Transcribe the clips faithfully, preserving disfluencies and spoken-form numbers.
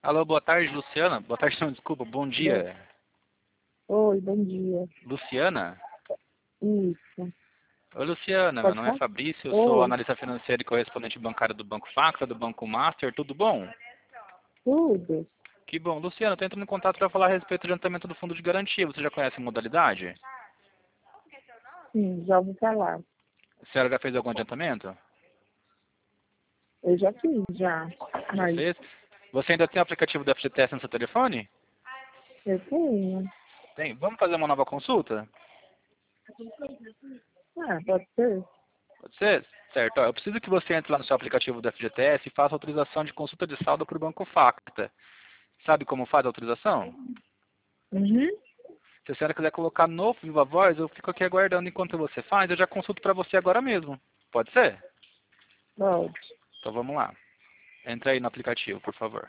Alô, boa tarde, Luciana. Boa tarde, não, desculpa, bom dia. Oi, bom dia. Luciana? Isso. Oi, Luciana, meu Pode nome é falar? Fabrício, eu sou Oi, analista financeiro e correspondente bancário do Banco Facta, do Banco Master, tudo bom? tudo? Que bom. Luciana, estou entrando em contato para falar a respeito do adiantamento do fundo de garantia. Você já conhece a modalidade? Sim, já ouvi falar. A senhora já fez algum adiantamento? Eu já fiz, já. Já Mas fez? Você ainda tem o aplicativo do F G T S no seu telefone? eu tenho. Tem. Vamos fazer uma nova consulta? Ah, pode ser? Pode ser? Certo. Ó, eu preciso que você entre lá no seu aplicativo do F G T S e faça autorização de consulta de saldo para o Banco Facta. Sabe como faz a autorização? Uhum. Se a senhora quiser colocar no Viva Voz, eu fico aqui aguardando enquanto você faz. Eu já consulto para você agora mesmo. Pode ser? Pode. Então vamos lá. Entra aí no aplicativo, por favor.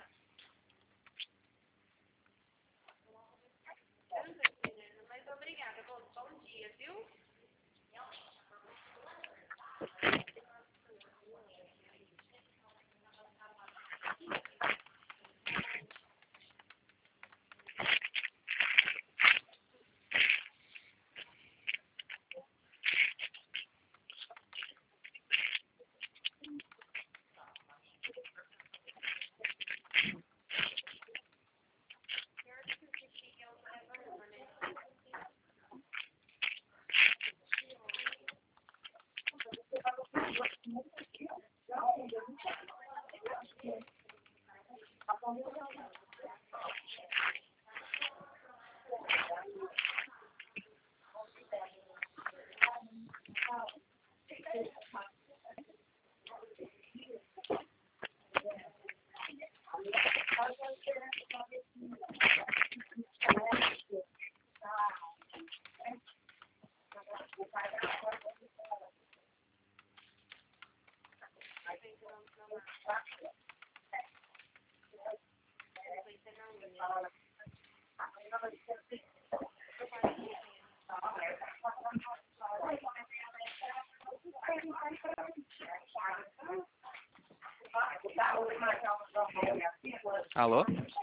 Alô?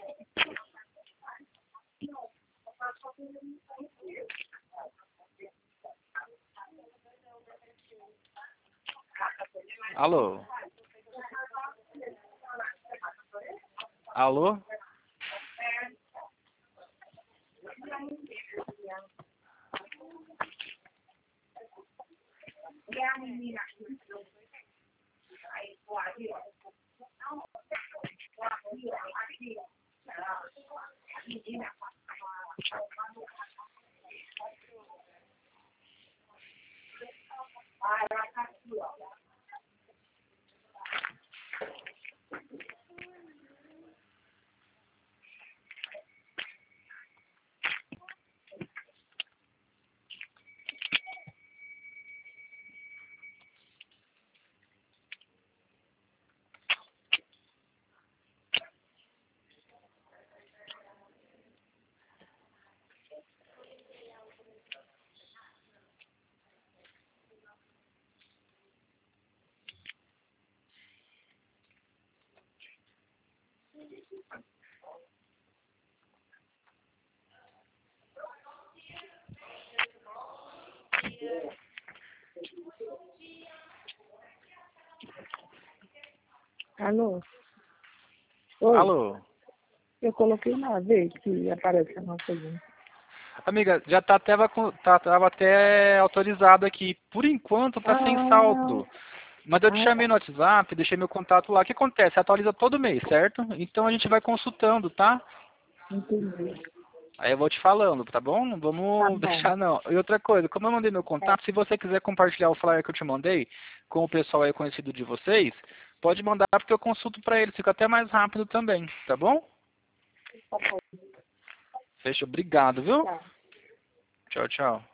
Alô? Alô? Alô? Oi. Alô? Eu coloquei na vez que aparece a nossa gente. Amiga, já tá até, tá, tava até autorizado aqui. Por enquanto tá sem Ah, saldo. Mas eu te ah, chamei no WhatsApp, deixei meu contato lá. O que acontece? Atualiza todo mês, certo? Então a gente vai consultando, tá? entendi. Aí eu vou te falando, tá bom? Não Tá vamos bom. deixar não. E outra coisa, como eu mandei meu É, contato, se você quiser compartilhar o flyer que eu te mandei com o pessoal aí conhecido de vocês, pode mandar porque eu consulto pra eles, fica até mais rápido também, tá bom? tá bom. Fechou, obrigado, viu? Tá. Tchau, tchau.